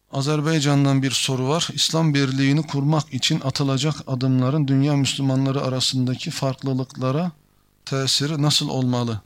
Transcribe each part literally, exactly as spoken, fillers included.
Azerbaycan'dan bir soru var. İslam birliğini kurmak için atılacak adımların dünya Müslümanları arasındaki farklılıklara tesiri nasıl olmalı?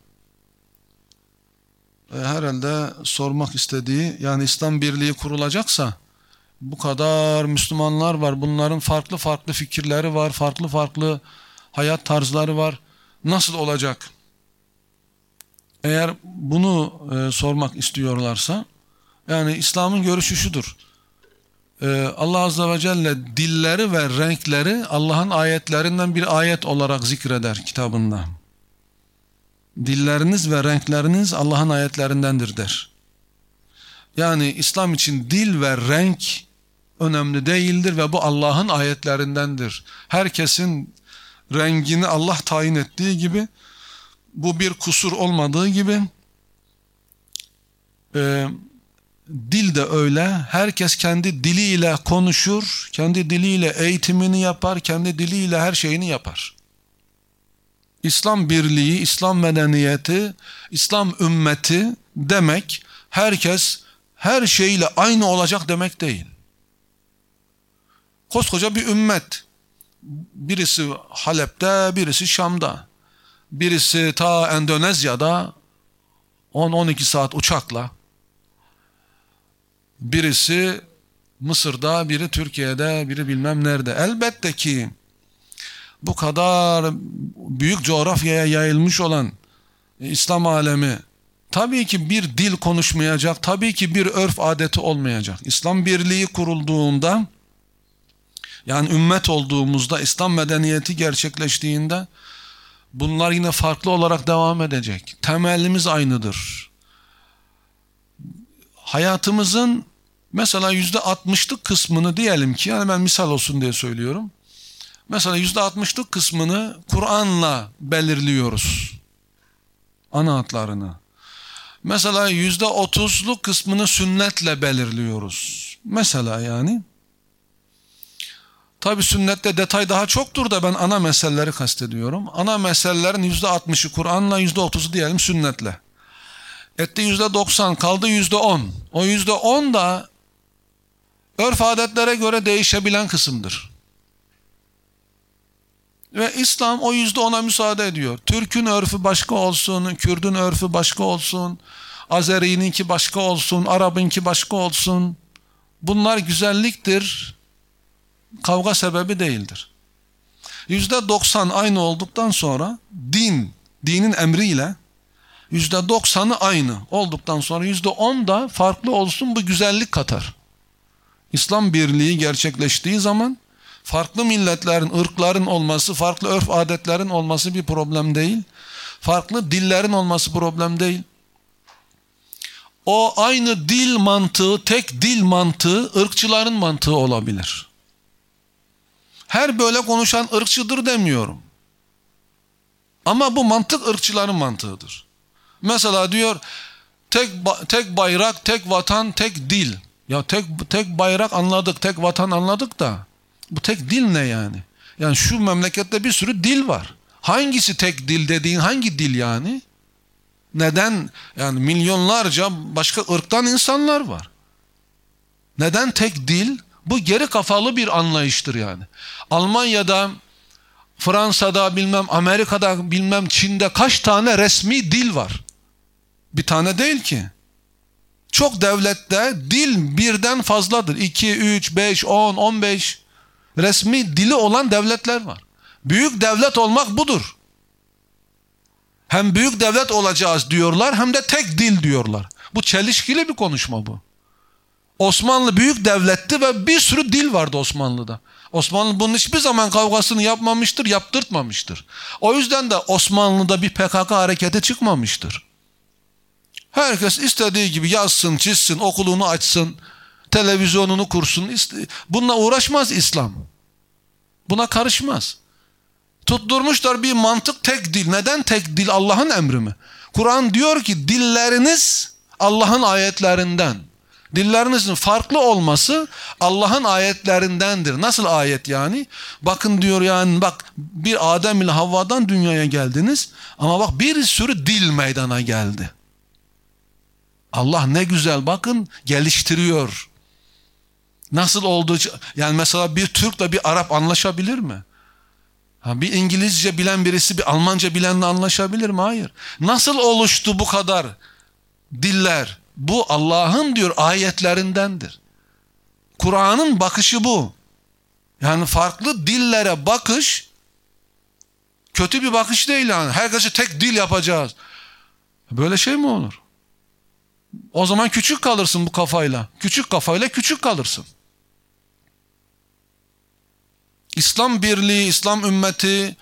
E, herhalde sormak istediği, yani İslam birliği kurulacaksa bu kadar Müslümanlar var. Bunların farklı farklı fikirleri var, farklı farklı hayat tarzları var. Nasıl olacak? Eğer bunu e, sormak istiyorlarsa, yani İslam'ın görüşü şudur. Ee, Allah Azze ve Celle dilleri ve renkleri Allah'ın ayetlerinden bir ayet olarak zikreder kitabında. Dilleriniz ve renkleriniz Allah'ın ayetlerindendir der. Yani İslam için dil ve renk önemli değildir ve bu Allah'ın ayetlerindendir. Herkesin rengini Allah tayin ettiği gibi, bu bir kusur olmadığı gibi, e, dil de öyle. Herkes kendi diliyle konuşur, kendi diliyle eğitimini yapar, kendi diliyle her şeyini yapar. İslam birliği, İslam medeniyeti, İslam ümmeti demek, herkes her şeyle aynı olacak demek değil. Koskoca bir ümmet. Birisi Halep'te, birisi Şam'da. Birisi ta Endonezya'da on on iki saat uçakla. Birisi Mısır'da, biri Türkiye'de, biri bilmem nerede. Elbette ki bu kadar büyük coğrafyaya yayılmış olan İslam alemi tabii ki bir dil konuşmayacak, tabii ki bir örf adeti olmayacak. İslam birliği kurulduğunda, yani ümmet olduğumuzda, İslam medeniyeti gerçekleştiğinde bunlar yine farklı olarak devam edecek. Temelimiz aynıdır. Hayatımızın mesela yüzde altmışlık kısmını diyelim ki, yani ben misal olsun diye söylüyorum. Mesela yüzde altmışlık kısmını Kur'an'la belirliyoruz. Ana hatlarını. Mesela yüzde otuzluk kısmını sünnetle belirliyoruz. Mesela yani. Tabi sünnette detay daha çoktur da ben ana meseleleri kastediyorum. Ana meselelerin yüzde altmışı Kur'an'la, yüzde otuzu diyelim sünnetle. Etti yüzde doksan, kaldı yüzde on. O yüzde on da örf adetlere göre değişebilen kısımdır. Ve İslam o yüzde ona müsaade ediyor. Türk'ün örfü başka olsun, Kürt'ün örfü başka olsun, Azeri'ninki başka olsun, Arap'ınki başka olsun. Bunlar güzelliktir, kavga sebebi değildir. yüzde doksan aynı olduktan sonra din, dinin emriyle yüzde doksanı aynı olduktan sonra yüzde on da farklı olsun, bu güzellik katar. İslam birliği gerçekleştiği zaman farklı milletlerin, ırkların olması, farklı örf adetlerin olması bir problem değil. Farklı dillerin olması problem değil. O aynı dil mantığı, tek dil mantığı ırkçıların mantığı olabilir. Her böyle konuşan ırkçıdır demiyorum. Ama bu mantık ırkçıların mantığıdır. Mesela diyor tek tek bayrak, tek vatan, tek dil. Ya tek tek bayrak anladık, tek vatan anladık da bu tek dil ne yani? Yani şu memlekette bir sürü dil var. Hangisi tek dil dediğin hangi dil yani? Neden? Yani milyonlarca başka ırktan insanlar var. Neden tek dil? Bu geri kafalı bir anlayıştır yani. Almanya'da, Fransa'da, bilmem Amerika'da, bilmem Çin'de kaç tane resmi dil var? Bir tane değil ki. Çok devlette dil birden fazladır. iki, üç, beş, on, on beş resmi dili olan devletler var. Büyük devlet olmak budur. Hem büyük devlet olacağız diyorlar, hem de tek dil diyorlar. Bu çelişkili bir konuşma bu. Osmanlı büyük devletti ve bir sürü dil vardı Osmanlı'da. Osmanlı bunun hiçbir zaman kavgasını yapmamıştır, yaptırtmamıştır. O yüzden de Osmanlı'da bir P K K hareketi çıkmamıştır. Herkes istediği gibi yazsın, çizsin, okulunu açsın, televizyonunu kursun. Bununla uğraşmaz İslam. Buna karışmaz. Tutturmuşlar bir mantık, tek dil. Neden tek dil? Allah'ın emri mi? Kur'an diyor ki dilleriniz Allah'ın ayetlerinden. Dillerinizin farklı olması Allah'ın ayetlerindendir. Nasıl ayet yani? Bakın diyor yani bak bir Adem ile Havva'dan dünyaya geldiniz ama bak bir sürü dil meydana geldi. Allah ne güzel bakın geliştiriyor. Nasıl olduğu, yani mesela bir Türk'le bir Arap anlaşabilir mi? Ha, bir İngilizce bilen birisi bir Almanca bilenle anlaşabilir mi? Hayır. Nasıl oluştu bu kadar diller? Bu Allah'ın diyor ayetlerindendir. Kur'an'ın bakışı bu. Yani farklı dillere bakış kötü bir bakış değil yani. Herkese tek dil yapacağız. Böyle şey mi olur? O zaman küçük kalırsın bu kafayla. Küçük kafayla küçük kalırsın. İslam birliği, İslam ümmeti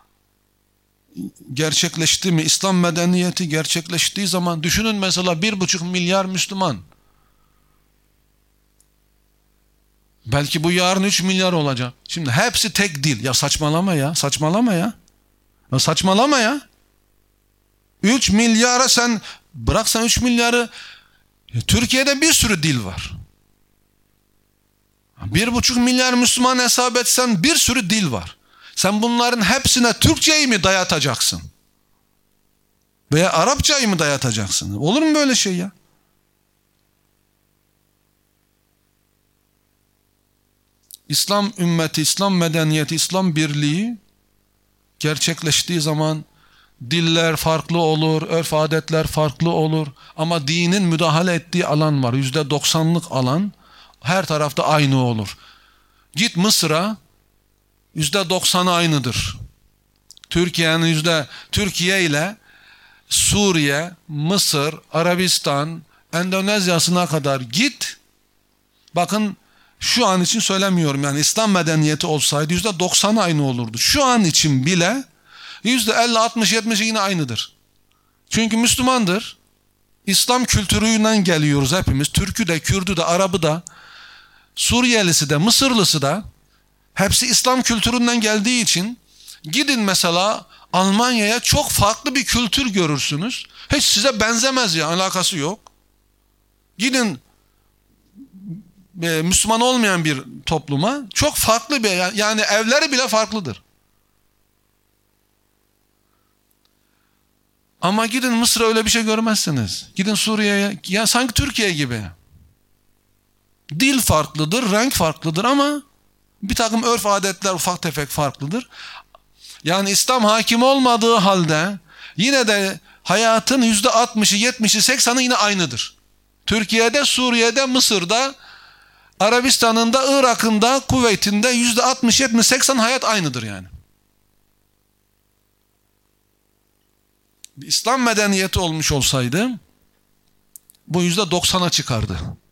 gerçekleşti mi? İslam medeniyeti gerçekleştiği zaman düşünün mesela bir buçuk milyar Müslüman. Belki bu yarın üç milyar olacak. Şimdi hepsi tek dil. Ya saçmalama ya. Saçmalama ya. Ya saçmalama ya. üç milyara sen bıraksan üç milyarı, Türkiye'de bir sürü dil var. Bir buçuk milyar Müslüman hesap etsen bir sürü dil var. Sen bunların hepsine Türkçeyi mi dayatacaksın? Veya Arapçayı mı dayatacaksın? Olur mu böyle şey ya? İslam ümmeti, İslam medeniyeti, İslam birliği gerçekleştiği zaman diller farklı olur, örf adetler farklı olur. Ama dinin müdahale ettiği alan var. Yüzde doksanlık alan her tarafta aynı olur. Git Mısır'a, yüzde doksanı aynıdır. Türkiye'nin yüzde Türkiye ile Suriye, Mısır, Arabistan, Endonezya'sına kadar git. Bakın şu an için söylemiyorum, yani İslam medeniyeti olsaydı yüzde doksanı aynı olurdu. Şu an için bile yüzde elli, altmış, yetmişi yine aynıdır. Çünkü Müslümandır. İslam kültüründen geliyoruz hepimiz. Türk'ü de, Kürt'ü de, Arap'ı da, Suriyelisi de, Mısırlısı da hepsi İslam kültüründen geldiği için gidin mesela Almanya'ya, çok farklı bir kültür görürsünüz. Hiç size benzemez ya, alakası yok. Gidin e, Müslüman olmayan bir topluma, çok farklı bir, yani evleri bile farklıdır. Ama gidin Mısır'a öyle bir şey görmezsiniz. Gidin Suriye'ye, ya sanki Türkiye gibi. Dil farklıdır, renk farklıdır ama bir takım örf adetler ufak tefek farklıdır. Yani İslam hakim olmadığı halde yine de hayatın yüzde altmışı, yetmişi, seksanı yine aynıdır. Türkiye'de, Suriye'de, Mısır'da, Arabistan'ın da, Irak'ın da, Kuveyt'in de yüzde altmış, yetmiş, seksan hayat aynıdır yani. İslam medeniyeti olmuş olsaydı bu yüzde doksana çıkardı.